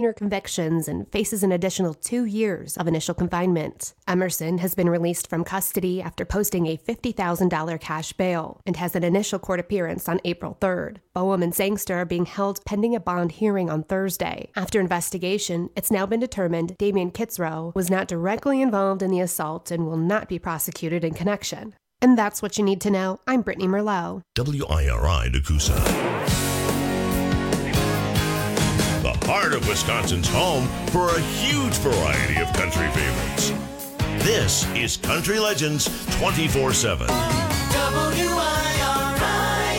misdemeanor convictions and faces an additional 2 years of initial confinement. Emerson has been released from custody after posting a $50,000 cash bail and has an initial court appearance on April 3rd. Boehm and Sangster are being held pending a bond hearing on Thursday. After investigation, it's now been determined Damian Kitzrow was not directly involved in the assault and will not be prosecuted in connection. And that's what you need to know. I'm Brittany Merlot. WIRI Nakusa. The heart of Wisconsin's home for a huge variety of country favorites. This is Country Legends 24/7. WIRI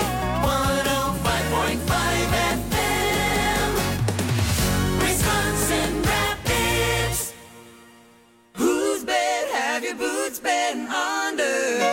105.5 FM. Wisconsin Rapids. Whose bed have your boots been under?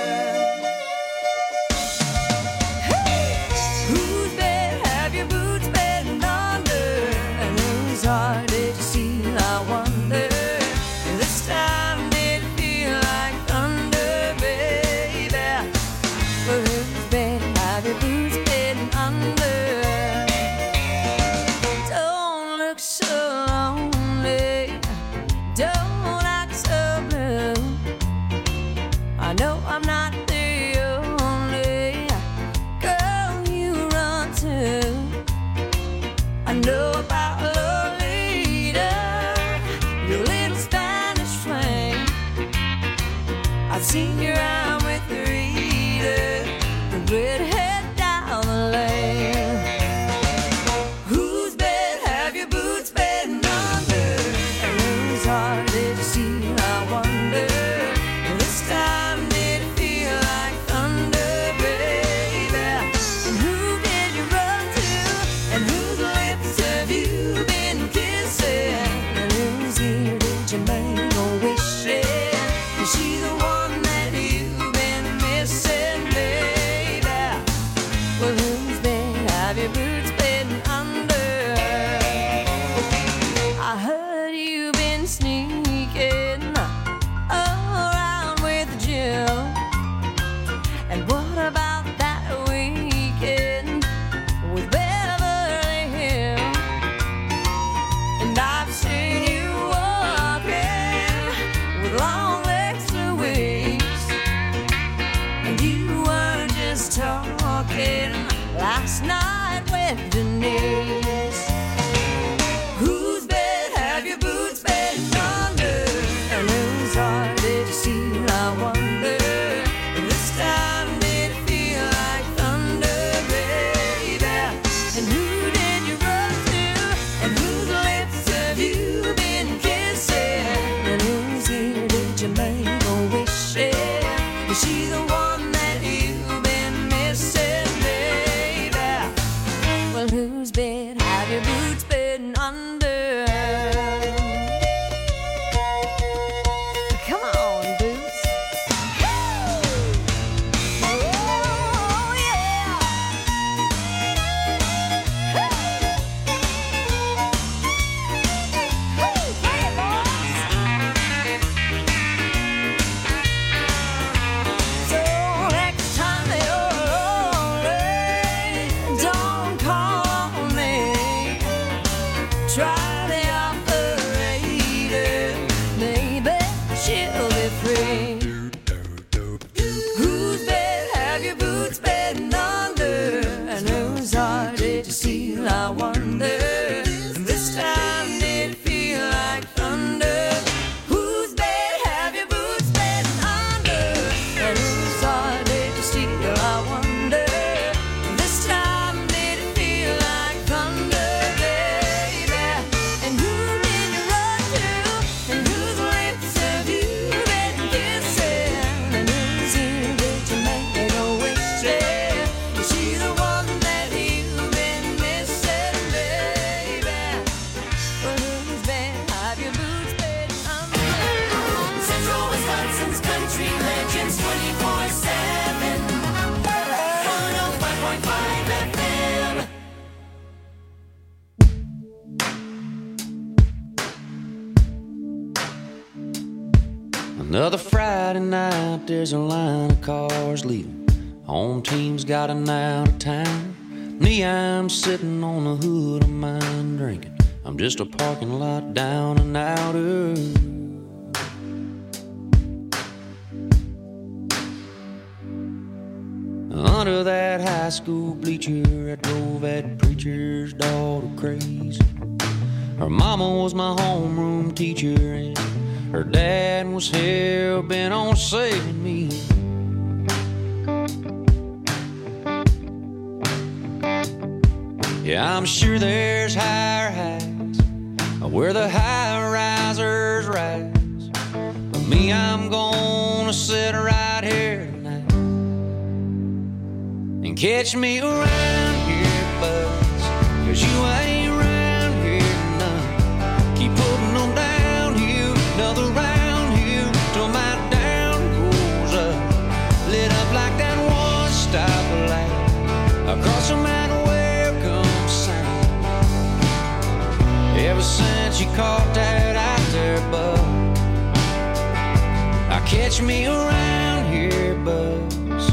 Seen your eye with the reader, the redhead down the lane. Whose bed have your boots been under? And whose heart did you see? I wonder. This time did it feel like thunder, baby? And who did you run to? And whose lips have you been kissing? And whose ear did you make a wish in? Is she the one? Last night with Denise. Whose bed have your boots been under? And whose heart did you steal? I wonder. This time did it feel like thunder, baby? And who did you run to? And whose lips have you been kissing? And whose ear did you make a wish in? Is she the one that you've been missing? Whose bed have your boots been under? Come on, boots. Oh, yeah. Play it, boys. So next time you're lonely, don't call. Try the operator, maybe she'll be free. Whose bed have your boots been under? And whose heart did you steal? I wonder. This time did it feel like thunder? Whose bed have your boots been under? And whose heart did you steal? I wonder. This time did it feel like thunder? Country Legends 24/7. 105.5 FM. Another Friday night, there's a line of cars leaving. Home team's got an out of town. Me, I'm sitting on the hood of mine drinking I'm just a parking lot down and outer. Under that high school bleacher, I drove that preacher's daughter crazy. Her mama was my homeroom teacher, and her dad was hell-bent on saving me. Yeah, I'm sure there's higher heights where the high-risers rise, but me, I'm gonna sit right here tonight and catch me around here, buzz, 'cause you ain't around here none. Keep putting them downhill, another round here, till my down goes up, lit up like that one-stop light across the mountain. Ever since you caught that out there, bud, I catch me around here, buzz.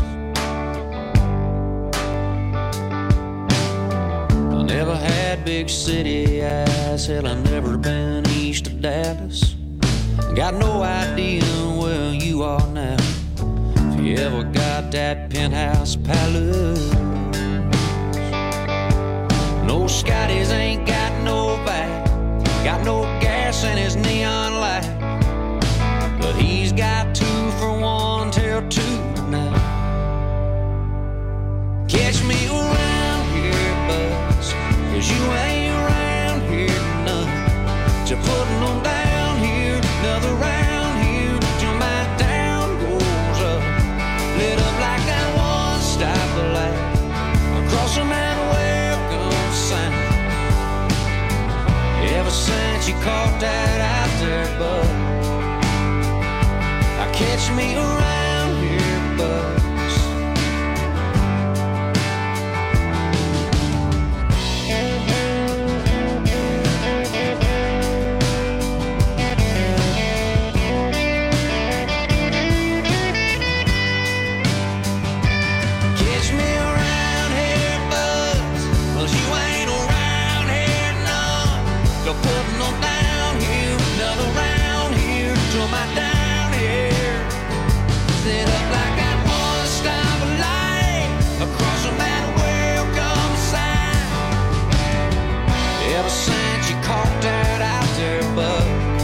I never had big city eyes, hell, I've never been east of Dallas. Got no idea where you are now, if you ever got that penthouse palace. No Scotties ain't got no back, got no gas in his neon light, but he's got 2 for 1 till 2 tonight. Catch me around here, buzz, 'cause you ain't around here none. Just putting them down here, another round here, till my down goes up, lit up like that one-stop light across the mountain. Ever since you caught that out there, bud, I catch me around here, buzz. Catch me around here, buzz, 'cause you ain't around here none. Go putting them down here, another round here, till my down here, lit up like that one-stop light across the mountain. Welcome sign. Ever since you caught that out there, bud,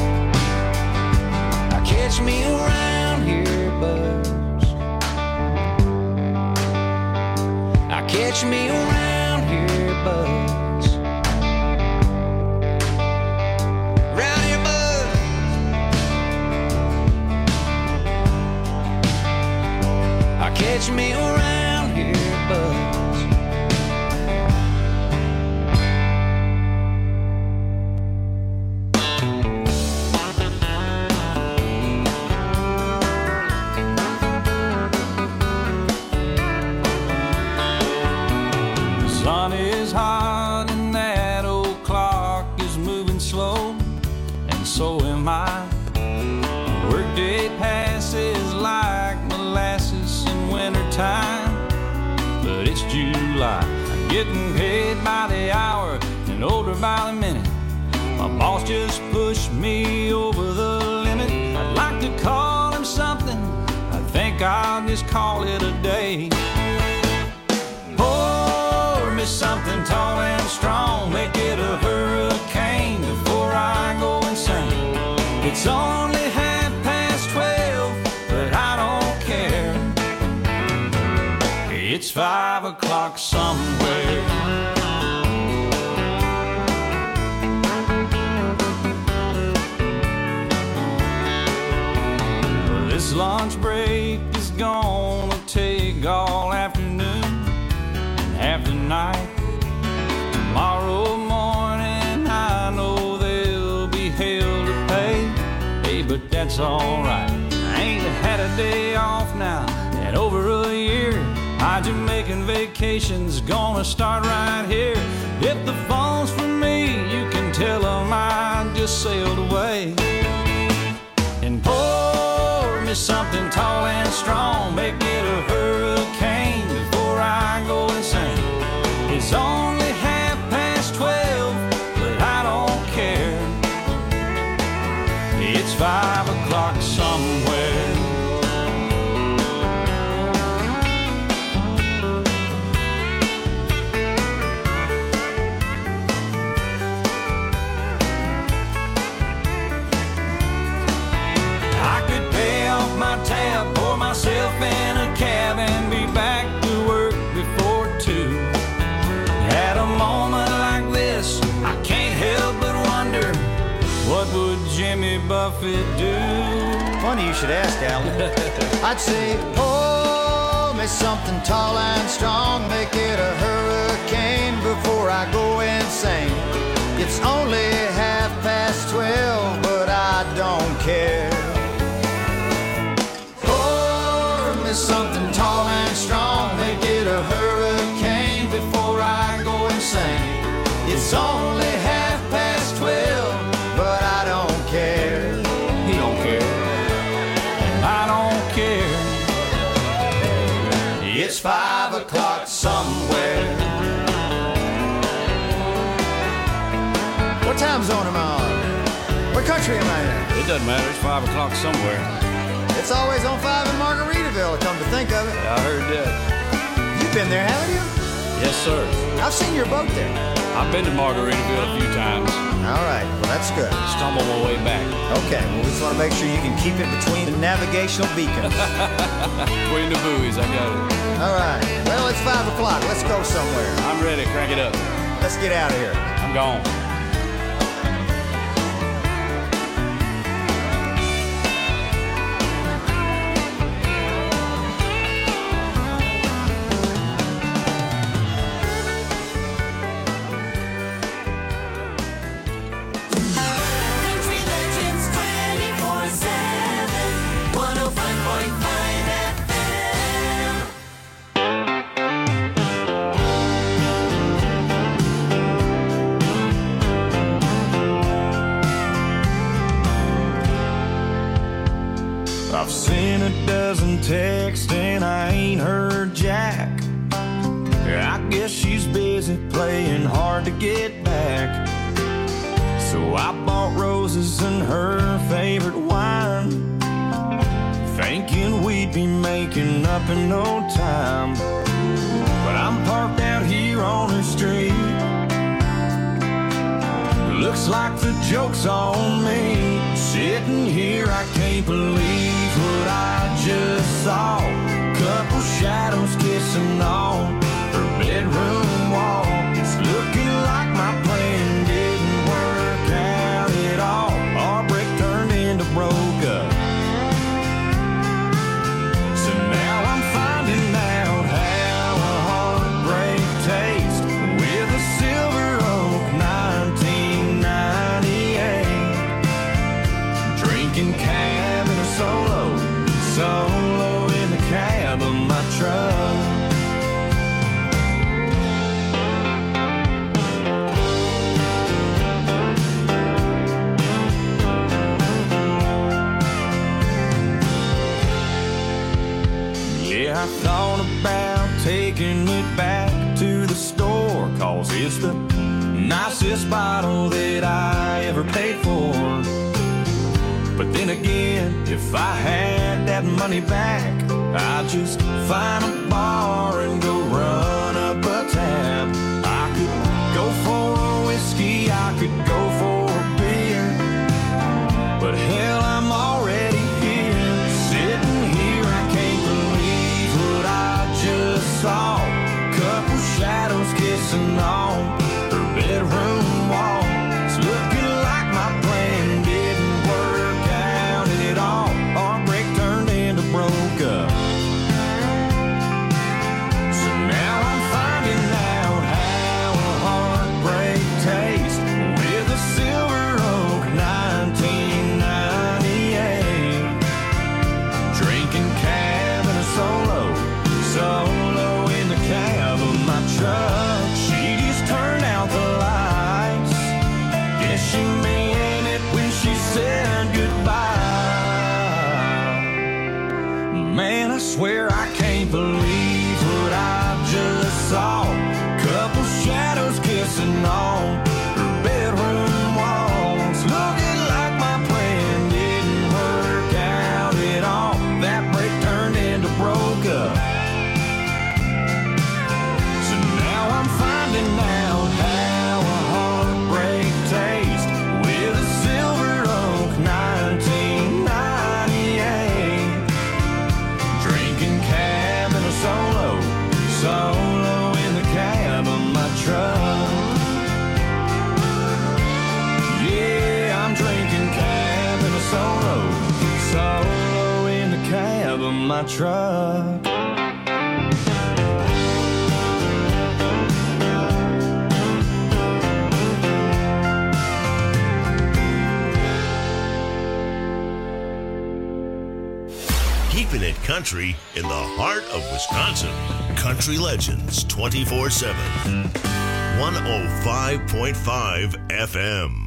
I catch me around here, buzz. I catch me around here, buzz. Catch me around here, buzz. The sun is hot and that old clock is moving slow, and so am I. Workday passes like molasses wintertime, but it's July. I'm getting paid by the hour and older by the minute. My boss just pushed me over the limit. I'd like to call him something, I think I'll just call it a day. Pour me something tall and strong, make it a hurricane before I go insane. It's only 12:30, but I don't care. It's 5 o'clock somewhere. This lunch break is gonna take all afternoon and half the night. Tomorrow morning I know there'll be hell to pay. Hey, but that's alright. I ain't had a day off now in over a year. My Jamaican vacation's gonna start right here. If the phone's for me, you can tell them I just sailed away. And pour me something tall and strong, make it a hurricane before I go insane. It's only 12:30, but I don't 5 o'clock somewhere. I could pay off my tab, pour myself in a cab, and be back to work before 2. At a moment like this, I can't help but wonder, what would Jimmy Buffett do? Funny you should ask, Alan. I'd say, pour me something tall and strong, make it a hurricane before I go insane. It's only 12:30, but I don't care. Pour me something tall and strong, make it a hurricane before I go insane. It's only 12:30, but I don't care. He don't care, and I don't care. It's 5 o'clock somewhere. What time zone am I on? What country am I in? It doesn't matter, it's 5 o'clock somewhere. It's always on 5 in Margaritaville, come to think of it. I heard that. You've been there, haven't you? Yes, sir. I've seen your boat there. I've been to Margaritaville a few times. All right, well, that's good. Stumble my way back. Okay, well, we just want to make sure you can keep it between the navigational beacons. Between the buoys, I got it. All right, well, it's 5 o'clock. Let's go somewhere. I'm ready, crank it up. Let's get out of here. I'm gone. Country Legends 24/7, 105.5 FM. I've seen a dozen texts and I ain't heard Jack. I guess she's busy playing hard to get back. So I bought roses and her favorite wine, thinking we'd be making up in no time. But I'm parked out here on her street. Looks like the joke's on me. Sitting here, I can't believe what I just saw. Couple shadows kissing on her bedroom wall. It's looking like my plan didn't work out at all. Our break turned into broke up. So now I'm finding out how a heartbreak tastes with a Silver Oak 1998. Drinking cab in a solo in the cab of my truck. Yeah, I thought about taking it back to the store, 'cause it's the nicest bottle that I ever paid for. But then again, if I had that money back, I'd just find a bar and go run up a tab. I could go for a whiskey, I could go for a beer, but hell, I'm already here. Sitting here, I can't believe what I just saw. Couple shadows kissing on her bedroom wall. It's looking like my plan didn't work out at all. Our break turned into broke up. So Solo in the cab of my truck. Keeping it country in the heart of Wisconsin. Country Legends 24/7. 105.5 FM.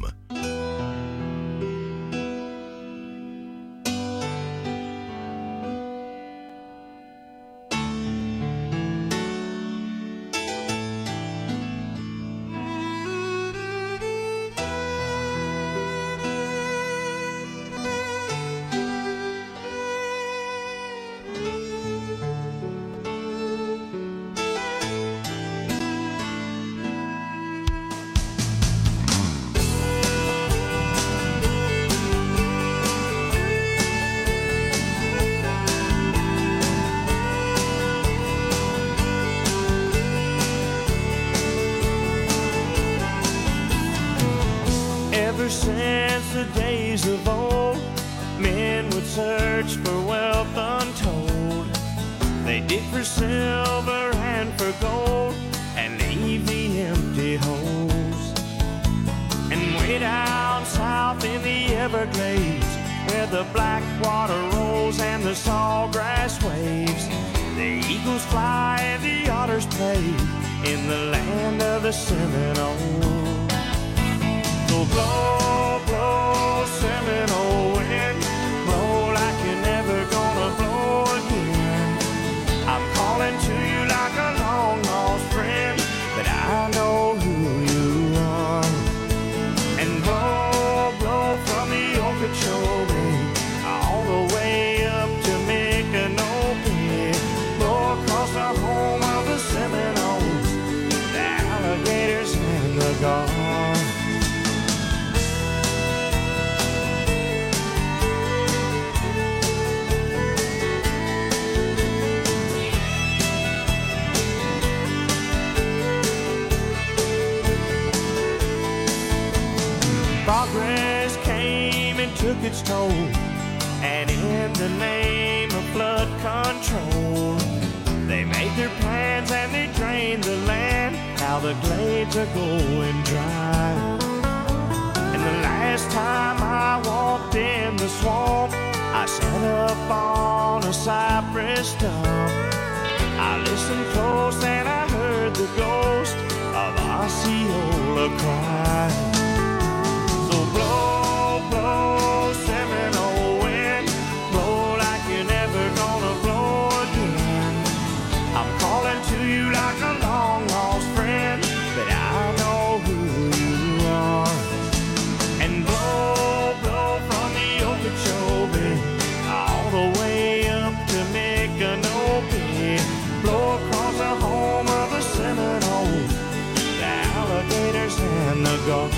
Since the days of old, men would search for wealth untold. They dig for silver and for gold and leave the empty holes. And way down south in the Everglades, where the black water rolls and the sawgrass waves, the eagles fly and the otters play in the land of the Seminoles. So blow, blow, Seminole wind, blow like you're never gonna blow again. I'm calling to you like a long lost friend, but I know who you are. And blow, blow from the Okeechobee all the way up to Micanopy, blow across the home of the Seminoles, the alligators and the gulls. Progress came and took its toll, and in the name of flood control, they made their plans and they drained the land. Now the glades are going dry. And the last time I walked in the swamp, I sat up on a cypress stump. I listened close and I heard the ghost of Osceola cry. Blow, blow, Seminole wind, blow like you're never gonna blow again. I'm calling to you like a long lost friend, but I know who you are. And blow, blow from the Okeechobee all the way up to Micanopy, blow across the home of the Seminoles, the alligators and the gulls.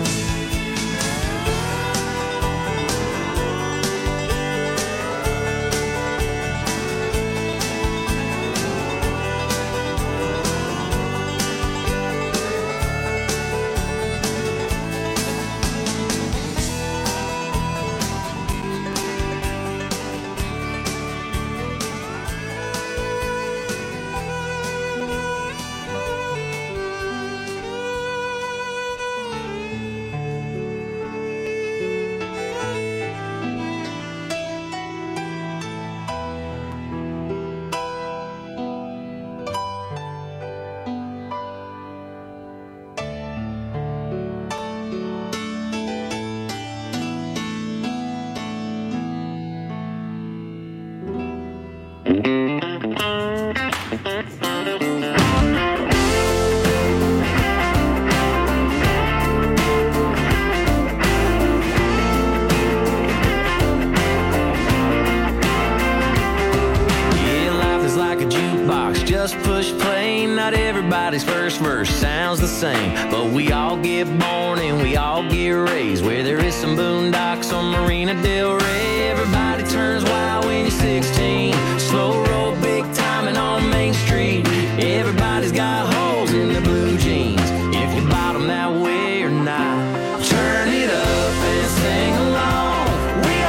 Just push play, not everybody's first verse sounds the same, but we all get born and we all get raised where there is some boondocks on Marina Del Rey. Everybody turns wild when you're 16, slow roll, big timing on Main Street. Everybody's got holes in their blue jeans, if you bought them that way or not. Turn it up and sing along, we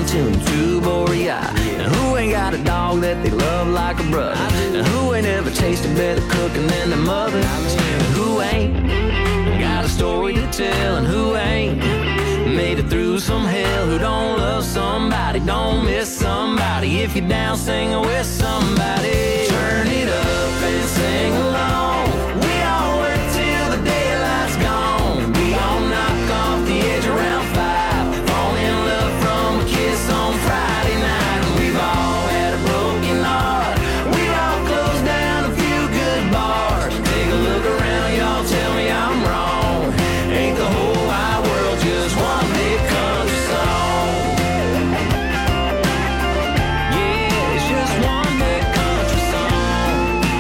tune to Borea? And who ain't got a dog that they love like a brother? And who ain't ever tasted better cooking than their mother? And who ain't got a story to tell? And who ain't made it through some hell? Who don't love somebody, don't miss somebody? If you're down singing with somebody, turn it up and sing along. We all work till the daylight's gone. We all knock off the edge around 5. Fall in love from a kiss on Friday night. And we've all had a broken heart. We've all closed down a few good bars. Take a look around, y'all, tell me I'm wrong. Ain't the whole wide world just one big country song? Yeah, it's just one big country song.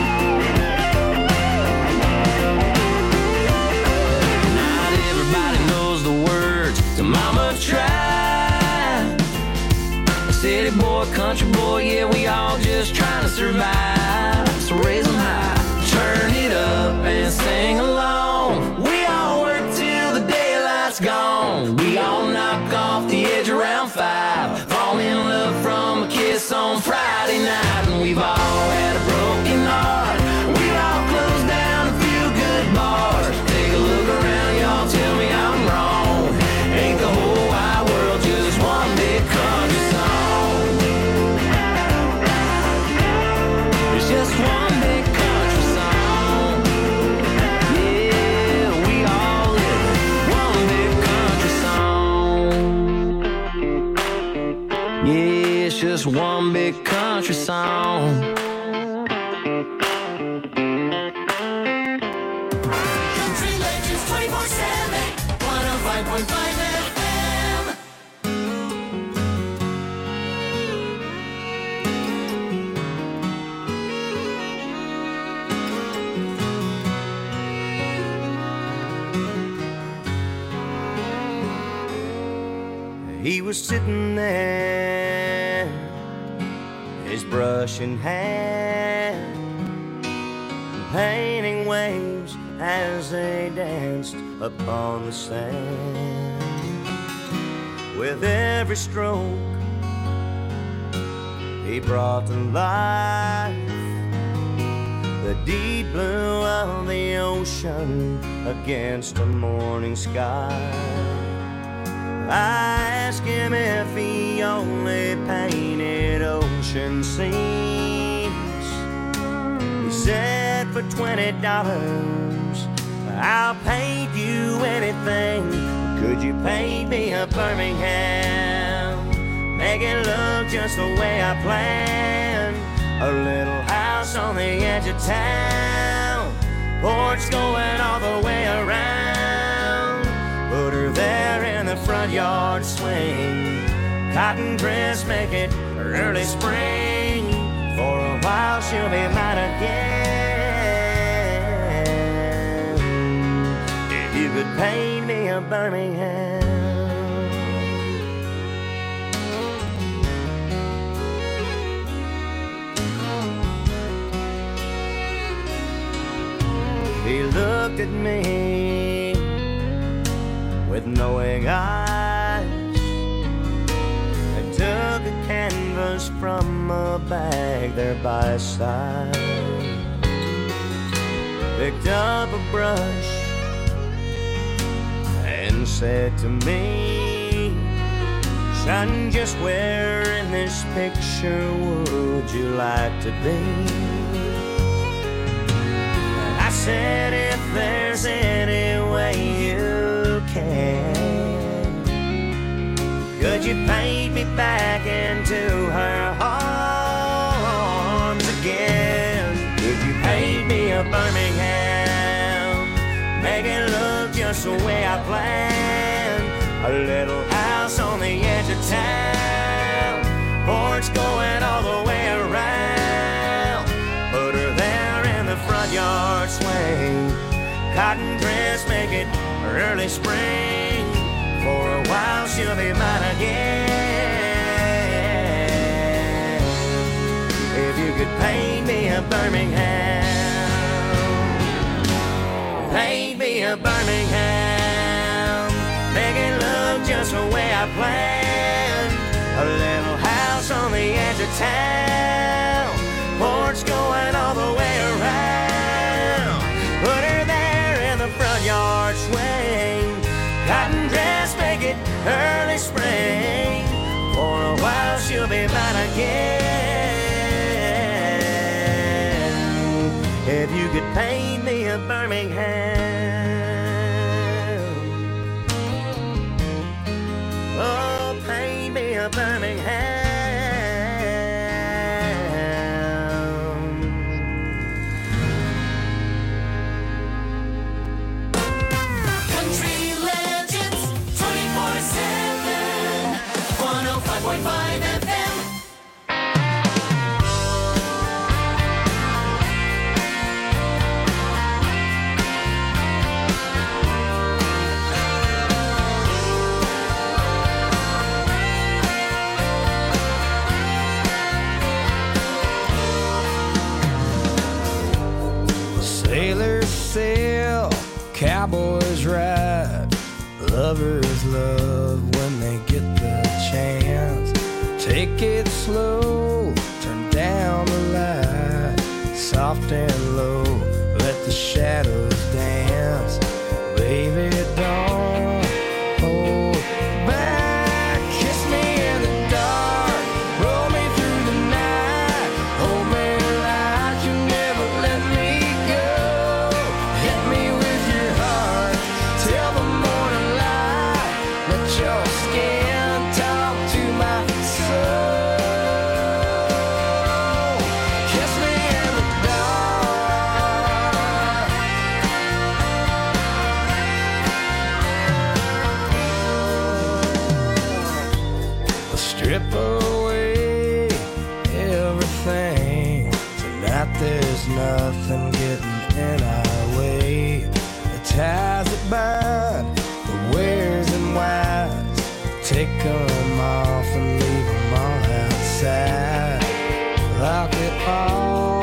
Not everybody knows the words to Mama Tried. City boy, country boy, yeah, we all just trying to survive. So raise them high, turn it up and sing along. We all work till the daylight's gone. We all knock off the edge around 5. Fall in love from a kiss on Friday night. And we've all had a broken heart. We've all closed down a few good bars. Take a look around, y'all, tell me I'm wrong. Ain't the whole wide world just one big country song? It's just one big country song. Yeah, we all live one big country song. Yeah, it's just one big country song. Country Legends 24/7, 105.5 FM. He was sitting there, his brush in hand, painting waves as they danced upon the sand. With every stroke, he brought to life the deep blue of the ocean against a morning sky. I asked him if he only painted ocean scenes. He said, for $20, I'll paint you anything. Could you paint me a Birmingham? Make it look just the way I planned. A little house on the edge of town, porch going all the way around. Put her there in the front yard swing. Cotton dress, make it early spring. For a while she'll be mine again. If you could paint me a Birmingham. He looked at me with knowing eyes and took a canvas from a bag there by his side. Picked up a brush and said to me, son, just where in this picture would you like to be? I said, if there's any way you can, could you paint me back into her arms again? Could you paint me a Birmingham? Make it look just the way I planned. A little house on the edge of town, porch going all the way around. Put her there in the front yard swing. Cotton dress, make it early spring. For a while she'll be mine again. If you could paint me a Birmingham, paint me a Birmingham. Make it look just the way I planned. A town. Porch going all the way around. Put her there in the front yard swing. Cotton dress, make it early spring. For a while she'll be mine again. If you could paint me a Birmingham, oh, paint me a Birmingham. Country Legends 24/7 105.5 FM. Sailors sail, cowboys ride, lovers love when they get the chance. Take it slow, turn down the light, soft and low, let the shadows dance. Baby, don't hold back, kiss me in the dark, roll me through the night, hold me like you never let me go. Hit me with your heart till the morning light, let your skin talk to my soul. Kiss me in the dark. Strip away everything. Tonight there's nothing getting in our way. The ties that bind, the wares and whys, take them off and leave them all outside. Lock it all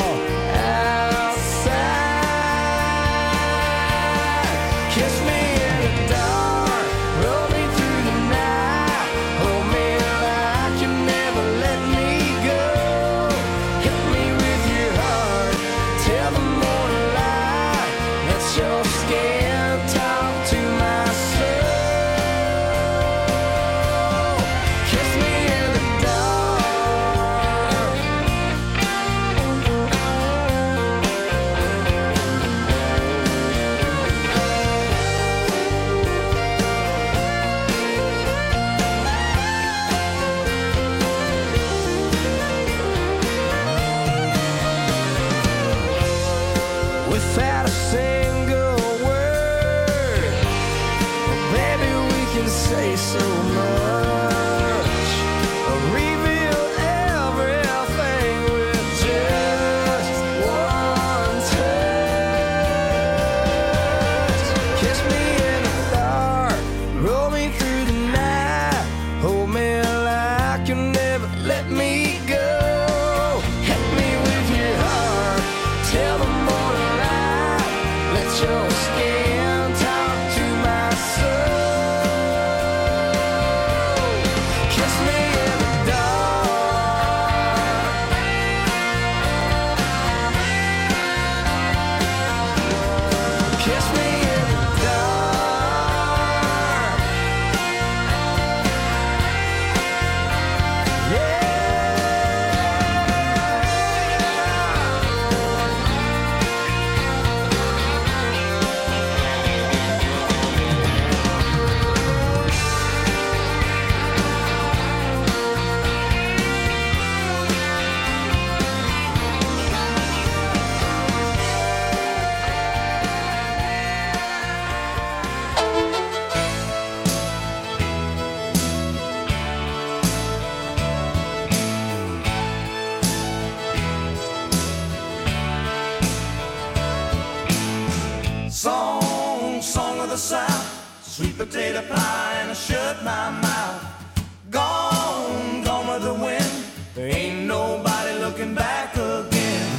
outside. Kiss me in the dark, roll me through the night, hold me like you never let me go. Hit me with your heart till the morning light, let your skin talk to my soul. Kiss me in the dark. Without a single word, baby, we can say so much. Reveal everything with just one touch. Kiss me in the dark, roll me through the night, hold me like you never let me go. Hit me with your heart till the morning light, let your skin talk to my soul. Kiss me in the dark. Kiss me in the dark. Yeah. Song of the South, sweet potato pie, and I shut my mouth. Gone, gone with the wind. There ain't nobody looking back again.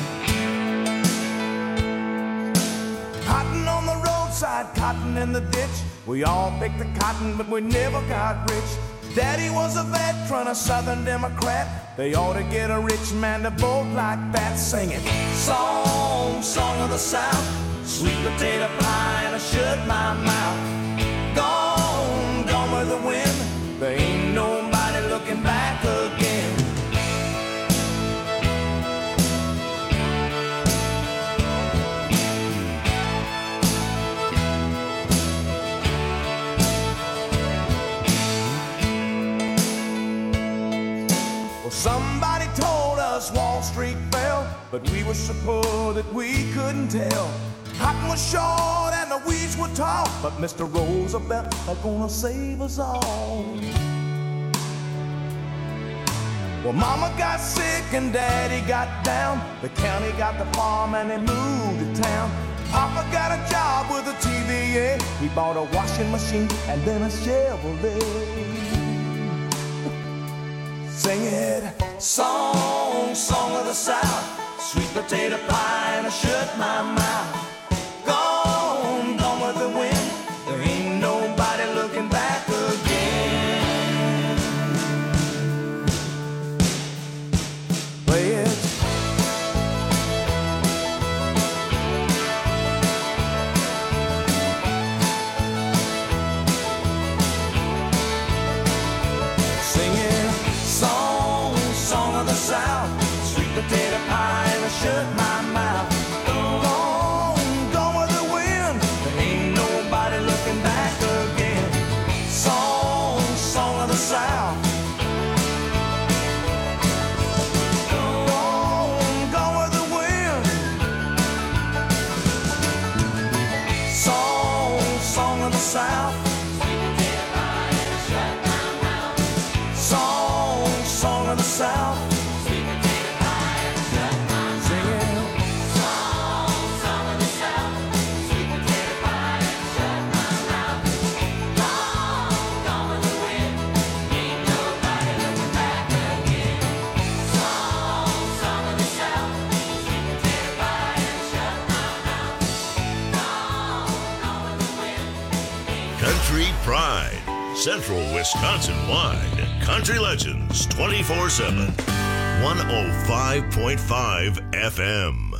Cotton on the roadside, cotton in the ditch. We all picked the cotton, but we never got rich. Daddy was a veteran, a Southern Democrat. They ought to get a rich man to vote like that, singing song, song of the South, sweet potato pie and I shut my mouth. Gone, gone with the wind, there ain't nobody looking back again. Somebody told us Wall Street fell, but we were so poor that we couldn't tell. Cotton was short and the weeds were tall, but Mr. Roosevelt is gonna save us all. Well, Mama got sick and Daddy got down. The county got the farm and they moved to town. Papa got a job with a TVA. He bought a washing machine and then a Chevrolet. Sing it, song, song of the South, sweet potato pie and I shut my mouth. Gone, gone with the wind, there ain't nobody looking back again. Play it. South, sweet potato pie and I shut my mouth. Gone, gone with the wind, there ain't nobody looking back again. Song, song of the South. Gone, gone with the wind. Song, song of the South. Sweet potato pie and I shut my mouth. Song, song of the South. Country Pride, Central Wisconsin-wide. Country Legends 24/7. 105.5 FM.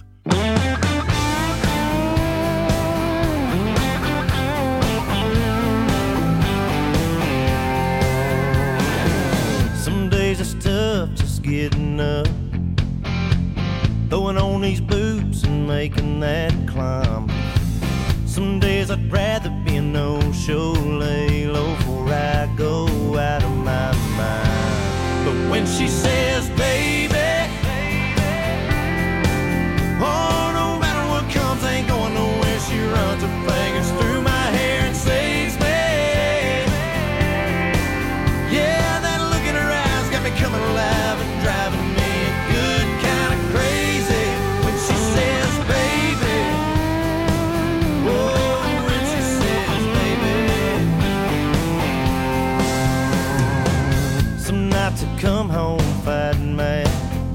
Some days it's tough just getting up, throwing on these boots and making that climb. Some days I'd rather be a no-show, lay low before I go out of my mind. But when she says, baby, oh, no matter what comes, ain't going nowhere, she runs her fingers through my hair and saves me. Yeah, that look in her eyes got me coming alive and driving me a good kind of crazy. When she says, baby, oh, when she says, baby. Some nights I come home fighting mad,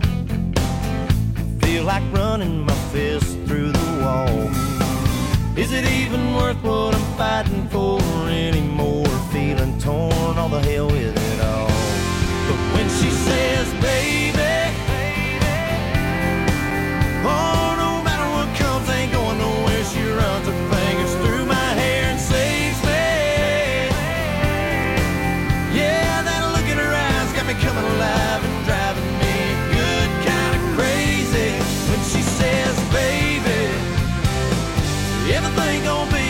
feel like running my fist through the wall. Is it even worth what I'm fighting for anymore? Feeling torn, all the hell with it all. But when she says, baby, oh, no matter what comes, ain't going nowhere, she runs her fingers through my hair and saves me. Yeah, that look in her eyes got me coming alive and driving me good kind of crazy. When she says, baby, everything gon' be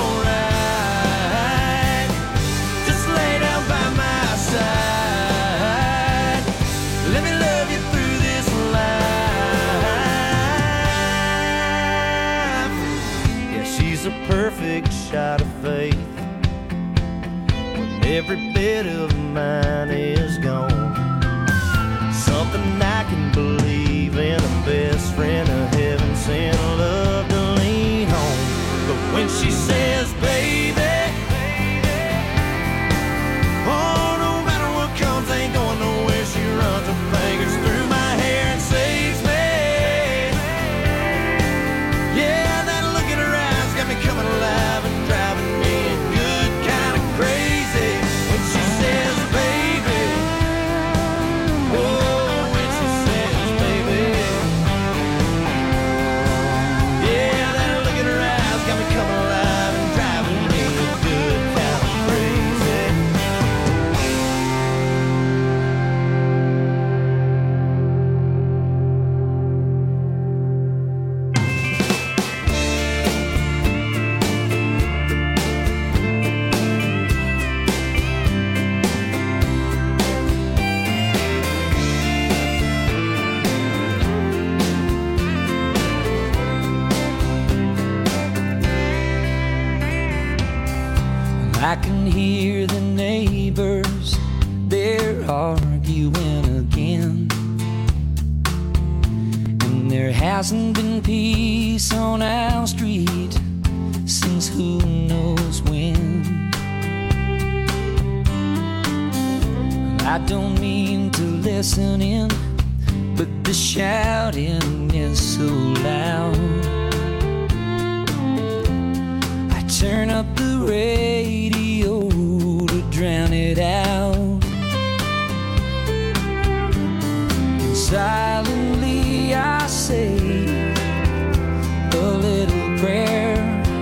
alright, just lay down by my side, let me love you through this life. Yeah, she's a perfect shot of faith when every bit of mine is gone. Something I can believe in, a best friend, a heaven sent love to lean on. But when she says, baby, oh, no matter what comes, ain't going nowhere, she runs her fingers through my hair and saves me. Yeah, that look in her eyes got me coming alive and driving me good kind of crazy. When she says, baby, I can hear the neighbors, they're arguing again. And there hasn't been peace on our street since who knows when. I don't mean to listen in, but the shouting is so loud. I turn up the radio to drown it out. And silently I say a little prayer,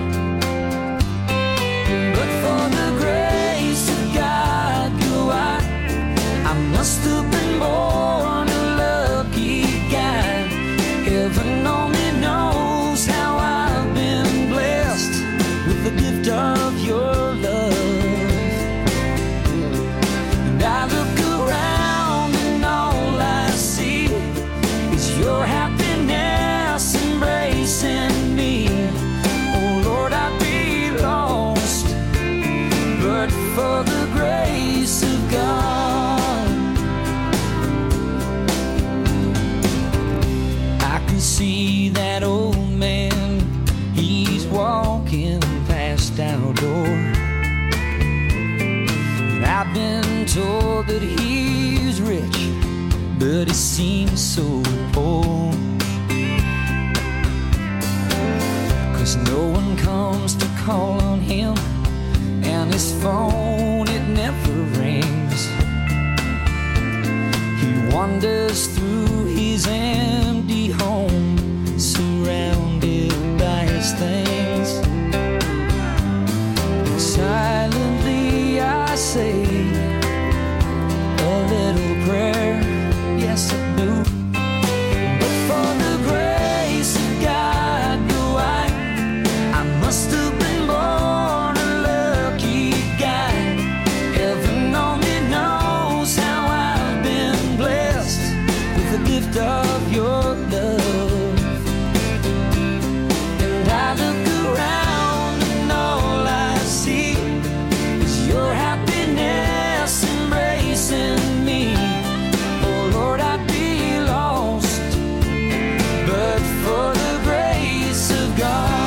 but for the grace of God, go I must have been born a lucky guy. Heaven only knows how I've been blessed with the gift of your love. And I look around and all I see is your happiness embracing me. Oh Lord, I'd be lost but for the grace of God. I can see that old man, he's walking past our door. And I've been told that he's rich, but he seems so poor. 'Cause no one comes to call on him, and his phone, it never rings. He wanders through his empty home, surrounded by his things. And silently I say a little prayer, yes I do. But for the grace of God, do I must have been born a lucky guy. Heaven only knows how I've been blessed with the gift of your love. And I look around and all I see is your happiness embracing me. Oh Lord, I'd be lost but for the grace of God.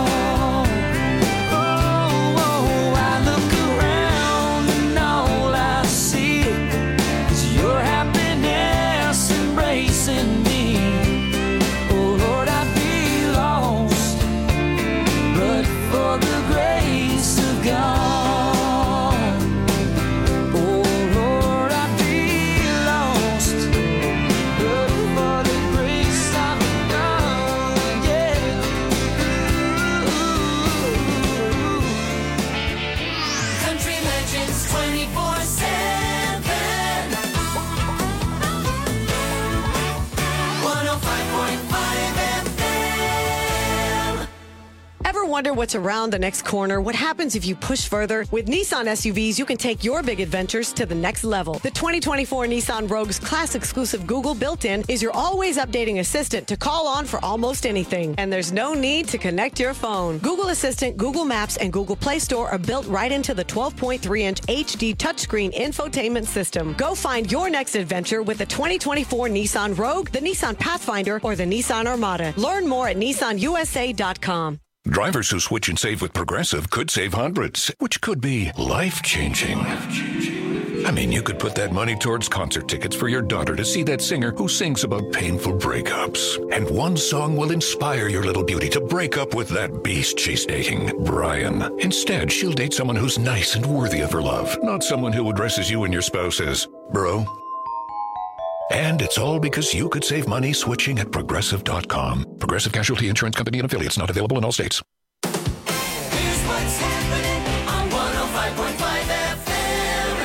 Wonder what's around the next corner? What happens if you push further? With Nissan SUVs, you can take your big adventures to the next level. The 2024 Nissan Rogue's class-exclusive Google built-in is your always updating assistant to call on for almost anything. And there's no need to connect your phone. Google Assistant, Google Maps, and Google Play Store are built right into the 12.3-inch HD touchscreen infotainment system. Go find your next adventure with the 2024 Nissan Rogue, the Nissan Pathfinder, or the Nissan Armada. Learn more at nissanusa.com. Drivers who switch and save with Progressive could save hundreds, which could be life-changing. I mean, you could put that money towards concert tickets for your daughter to see that singer who sings about painful breakups. And one song will inspire your little beauty to break up with that beast she's dating, Brian. Instead, she'll date someone who's nice and worthy of her love, not someone who addresses you and your spouse as, bro. And it's all because you could save money switching at Progressive.com. Progressive Casualty Insurance Company and affiliates, not available in all states. Here's what's happening on 105.5 FM. Meet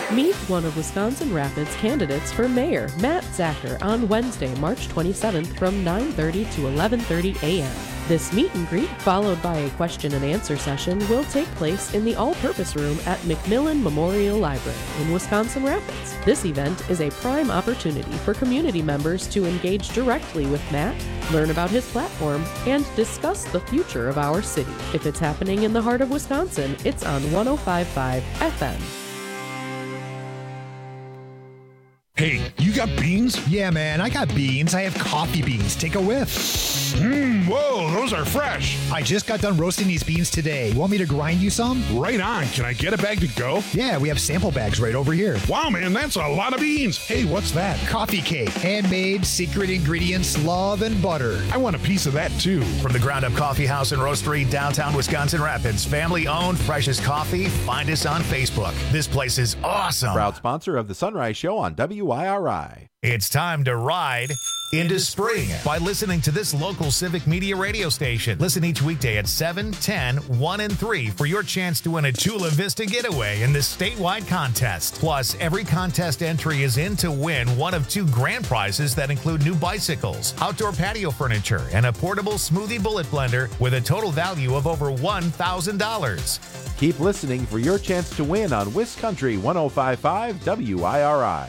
one of Wisconsin Rapids' candidates for mayor, Matt Zacher, on Wednesday, March 27th from 9:30 to 11:30 a.m. This meet and greet, followed by a question and answer session, will take place in the all-purpose room at McMillan Memorial Library in Wisconsin Rapids. This event is a prime opportunity for community members to engage directly with Matt, learn about his platform, and discuss the future of our city. If it's happening in the heart of Wisconsin, it's on 105.5 FM. Hey, you got beans? Yeah, man, I got beans. I have coffee beans. Take a whiff. Whoa, those are fresh. I just got done roasting these beans today. You want me to grind you some? Right on. Can I get a bag to go? Yeah, we have sample bags right over here. Wow, man, that's a lot of beans. Hey, what's that? Coffee cake. Handmade, secret ingredients, love, and butter. I want a piece of that, too. From the Ground Up Coffee House and Roastery, downtown Wisconsin Rapids. Family-owned, freshest coffee. Find us on Facebook. This place is awesome. Proud sponsor of the Sunrise Show on WIRI. It's time to ride into spring by listening to this local civic media radio station. Listen each weekday at 7, 10, 1, and 3 for your chance to win a Chula Vista getaway in this statewide contest. Plus, every contest entry is in to win one of 2 grand prizes that include new bicycles, outdoor patio furniture, and a portable smoothie bullet blender with a total value of over $1,000. Keep listening for your chance to win on WisCountry 105.5 WIRI.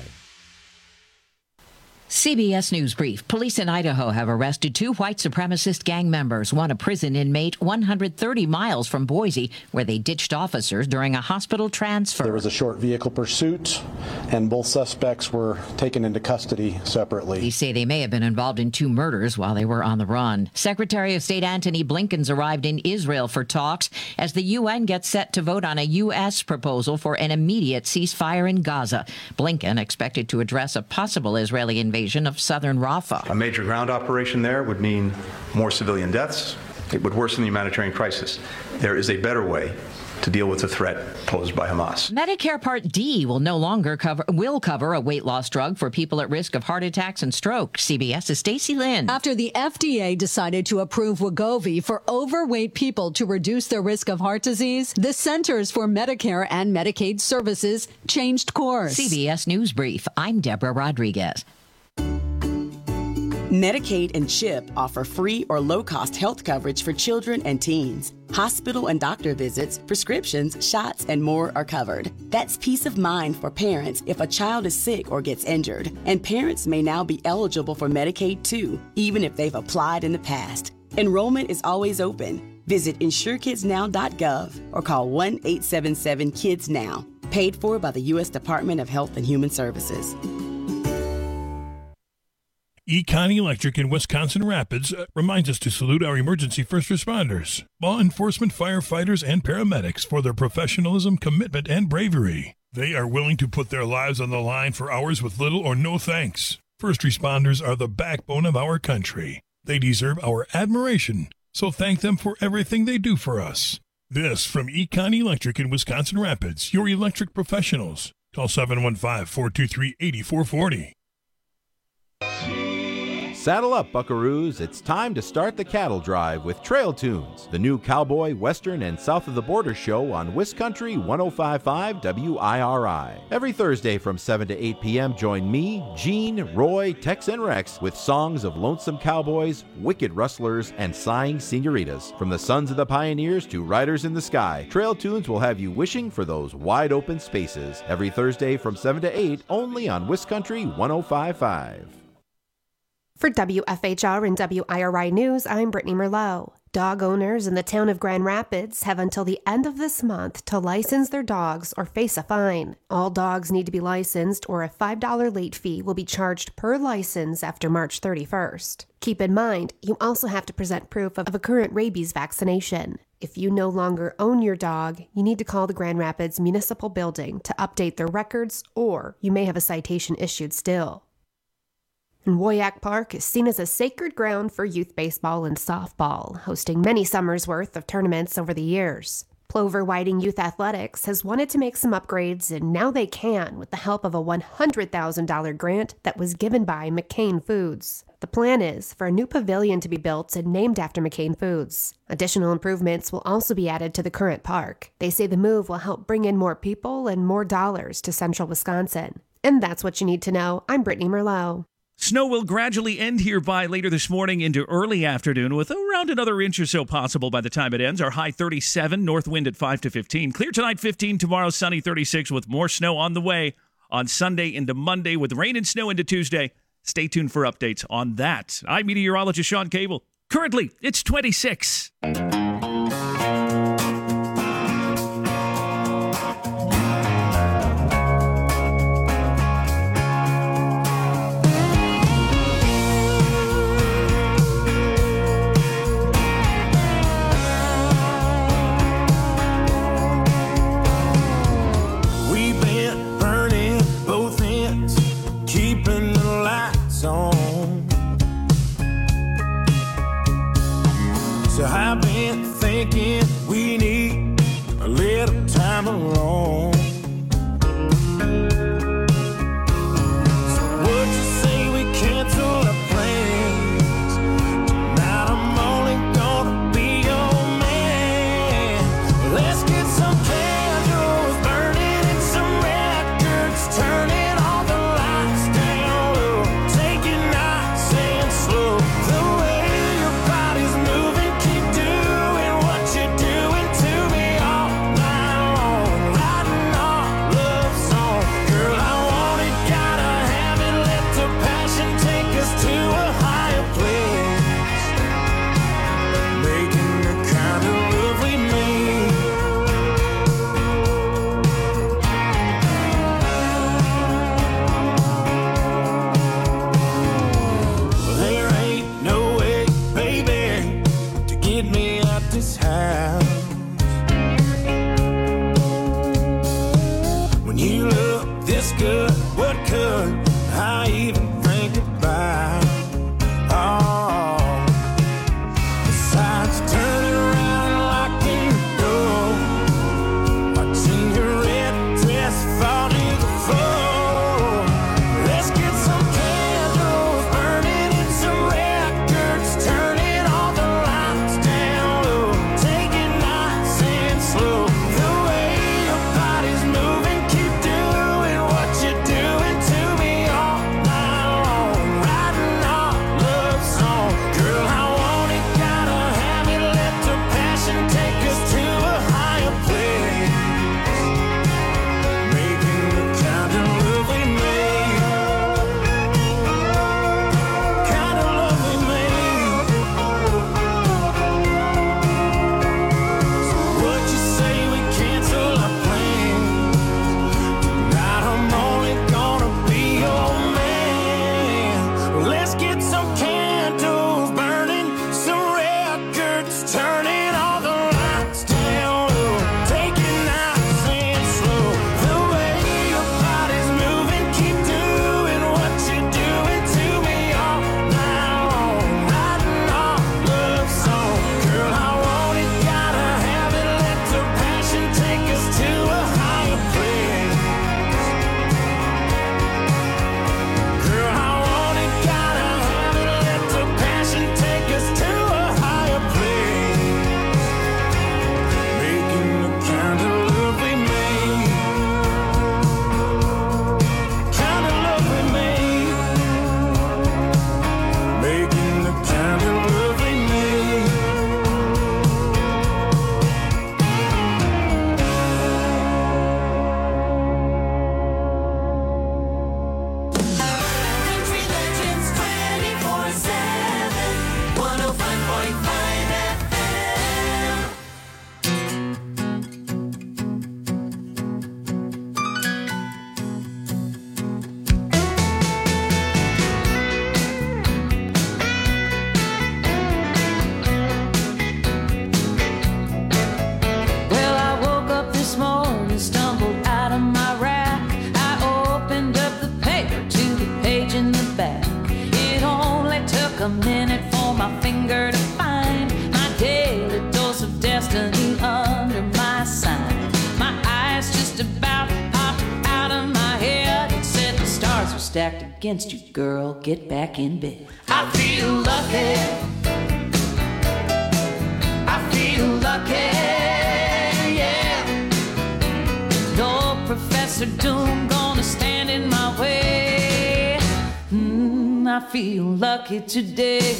CBS News Brief. Police in Idaho have arrested 2 white supremacist gang members, one a prison inmate 130 miles from Boise, where they ditched officers during a hospital transfer. There was a short vehicle pursuit, and both suspects were taken into custody separately. They say they may have been involved in 2 murders while they were on the run. Secretary of State Antony Blinken's arrived in Israel for talks as the UN gets set to vote on a U.S. proposal for an immediate ceasefire in Gaza. Blinken expected to address a possible Israeli invasion of southern Rafah. A major ground operation there would mean more civilian deaths. It would worsen the humanitarian crisis. There is a better way to deal with the threat posed by Hamas. Medicare Part D will no longer cover a weight loss drug for people at risk of heart attacks and stroke. CBS's Stacey Lynn. After the FDA decided to approve Wegovy for overweight people to reduce their risk of heart disease, the Centers for Medicare and Medicaid Services changed course. CBS News Brief. I'm Deborah Rodriguez. Medicaid and CHIP offer free or low-cost health coverage for children and teens. Hospital and doctor visits, prescriptions, shots, and more are covered. That's peace of mind for parents if a child is sick or gets injured. And parents may now be eligible for Medicaid too, even if they've applied in the past. Enrollment is always open. Visit InsureKidsNow.gov or call 1-877-KIDS-NOW. Paid for by the U.S. Department of Health and Human Services. Econ Electric in Wisconsin Rapids reminds us to salute our emergency first responders, law enforcement, firefighters, and paramedics for their professionalism, commitment, and bravery. They are willing to put their lives on the line for hours with little or no thanks. First responders are the backbone of our country. They deserve our admiration, so thank them for everything they do for us. This from Econ Electric in Wisconsin Rapids, your electric professionals. Call 715-423-8440. Saddle up, buckaroos. It's time to start the cattle drive with Trail Tunes, the new cowboy, western, and south of the border show on WisCountry 105.5 WIRI. Every Thursday from 7 to 8 p.m., join me, Gene, Roy, Tex, and Rex with songs of lonesome cowboys, wicked rustlers, and sighing senoritas. From the sons of the pioneers to riders in the sky, Trail Tunes will have you wishing for those wide open spaces. Every Thursday from 7 to 8, only on WisCountry 105.5. For WFHR and WIRI News, I'm Brittany Merlot. Dog owners in the town of Grand Rapids have until the end of this month to license their dogs or face a fine. All dogs need to be licensed or a $5 late fee will be charged per license after March 31st. Keep in mind, you also have to present proof of a current rabies vaccination. If you no longer own your dog, you need to call the Grand Rapids Municipal Building to update their records, or you may have a citation issued still. And Woyack Park is seen as a sacred ground for youth baseball and softball, hosting many summers' worth of tournaments over the years. Plover Whiting Youth Athletics has wanted to make some upgrades, and now they can with the help of a $100,000 grant that was given by McCain Foods. The plan is for a new pavilion to be built and named after McCain Foods. Additional improvements will also be added to the current park. They say the move will help bring in more people and more dollars to central Wisconsin. And that's what you need to know. I'm Brittany Merlot. Snow will gradually end here by later this morning into early afternoon with around another inch or so possible by the time it ends. Our high 37, north wind at 5 to 15. Clear tonight 15, tomorrow sunny 36 with more snow on the way on Sunday into Monday with rain and snow into Tuesday. Stay tuned for updates on that. I'm meteorologist Sean Cable. Currently, it's 26. We've been burning both ends, keeping the lights on. So I've been stacked against you, girl. Get back in bed. I feel lucky. I feel lucky, yeah. No Professor Doom gonna stand in my way. I feel lucky today.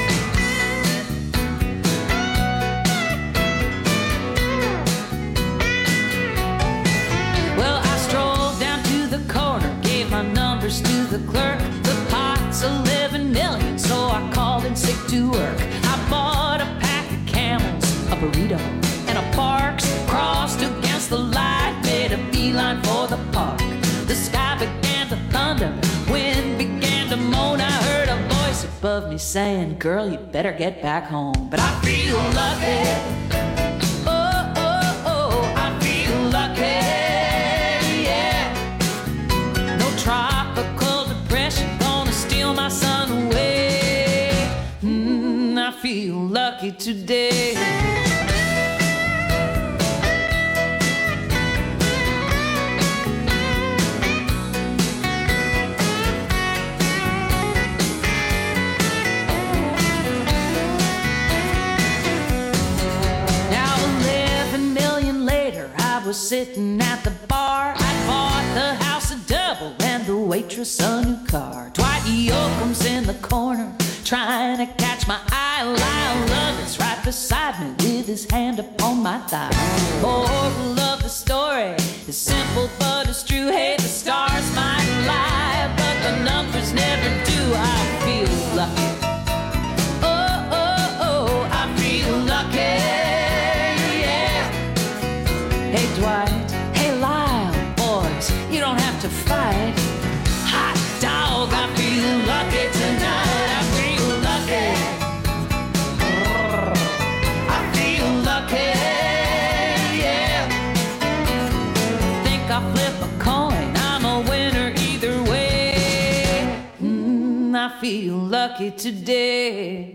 Well, I strolled down to the corner, gave my numbers to the clerk. The pot's 11 million, so I called in sick to work. I bought a pack of Camels, a burrito, and a Parks. Crossed against the light, made a beeline for the park. The sky began to thunder, wind began to moan. I heard a voice above me saying, girl, you better get back home. But I feel lucky. Oh, oh, oh, I feel lucky. Tropical depression gonna steal my sun away. I feel lucky today. Now 11 million later, I was sitting at the bar. I bought the house a double and the waitress a new car. Dwight Yoakam's in the corner trying to catch my eye. Lyle Lovett's right beside me with his hand upon my thigh. Moral of the story is simple but it's true. Hey, the stars might lie, but the numbers never do. I feel lucky. Oh, oh, oh, I feel lucky. Yeah. Hey, Dwight. Hey, Lyle. Boys, you don't have to fight. Hot dog, I feel lucky tonight. I feel lucky. I feel lucky, yeah. Think I flip a coin, I'm a winner either way. I feel lucky today.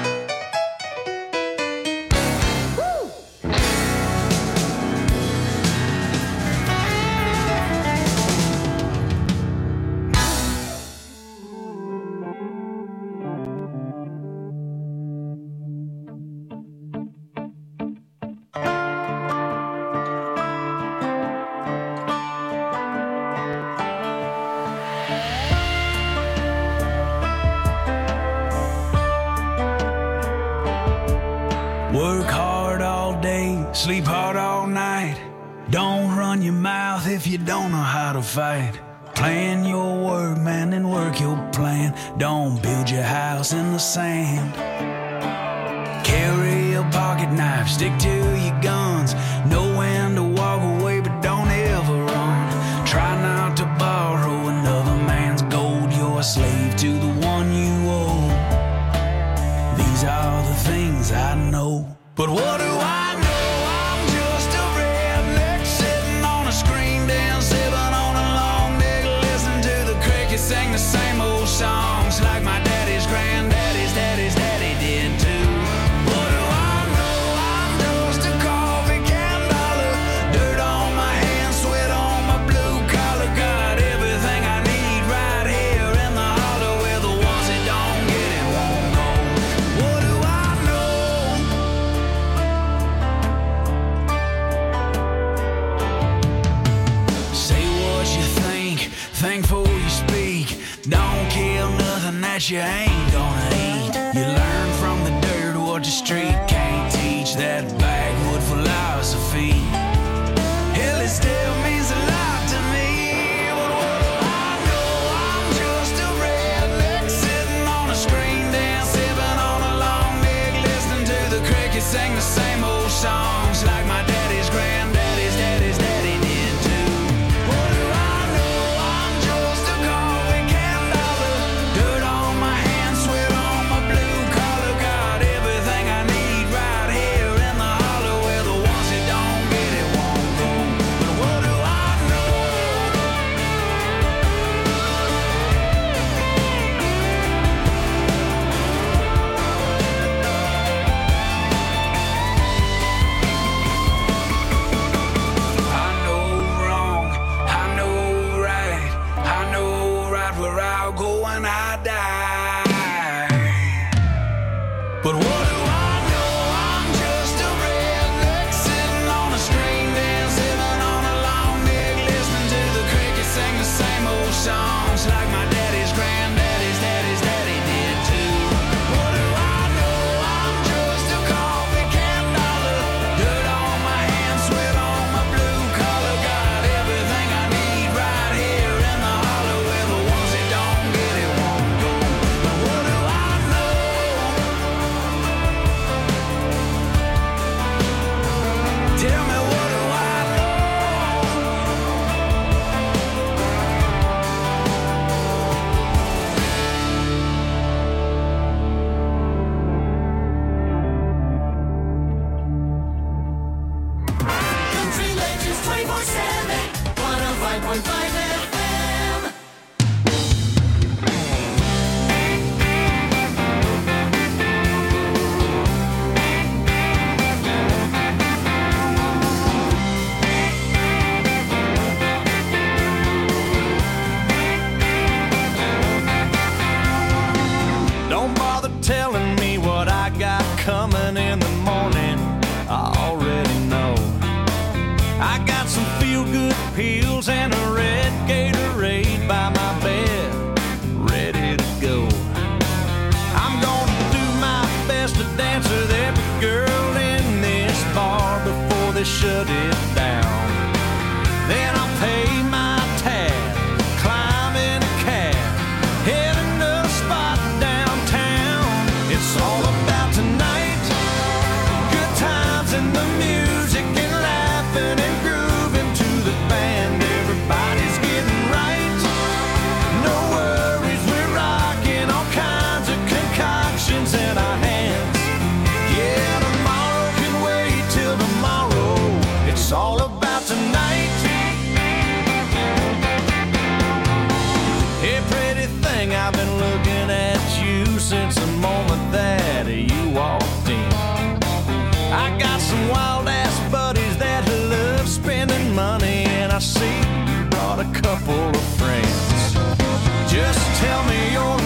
Work hard all day, sleep hard all night. Don't run your mouth if you don't know how to fight. Plan your work, man, and work your plan. Don't build your house in the sand. Carry a pocket knife, stick to your guns. Know when to walk away, but don't ever run. Try not to borrow another man's gold. You're a slave to the one you owe. These are the things I know. But what do I know? I'm just a redneck sitting on a screen down, sipping on a long neck, listening to the crickets sing the same old songs like my daddy's granddaddy's daddy's daddy did too. What do I know? I'm just a coffee can dollar, dirt on my hands, sweat on my blue collar. Got everything I need right here in the hollow where the ones that don't get it won't go. What do I know? Say what you think before you speak. Don't kill nothing that you ain't gonna eat. You learn from the dirt what the street can't teach. That backwood philosophy, hell, it still means a lot to me. But what do I know? I'm just a redneck sitting on a screen dance, sipping on a long neck, listening to the crickets sing the same old songs like my daddy's granddaddy's daddy's daddy did too. What do I know? I'm just a coffee can dollar, dirt on my hands, sweat on my blue collar. Got everything I need right here in the 105.5 FM. Don't bother telling me what I got coming in the morning. I already know. I got some feel-good pills and a red Gatorade by my bed, ready to go. I'm gonna do my best to dance with every girl in this bar before they shut it down. Then I'll pay my tab, climb in a cab, heading to a spot downtown. It's all about tonight, good times and the music and laughing and grooving to the band. Everybody's getting right, no worries, we're rocking all kinds of concoctions in our hands. Yeah, tomorrow can wait till tomorrow. It's all about tonight. Hey, pretty thing, I've been looking at you since the moment that you walked in. I got some wild-ass buddies that love spending money, and I see you brought a couple of friends. Just tell me your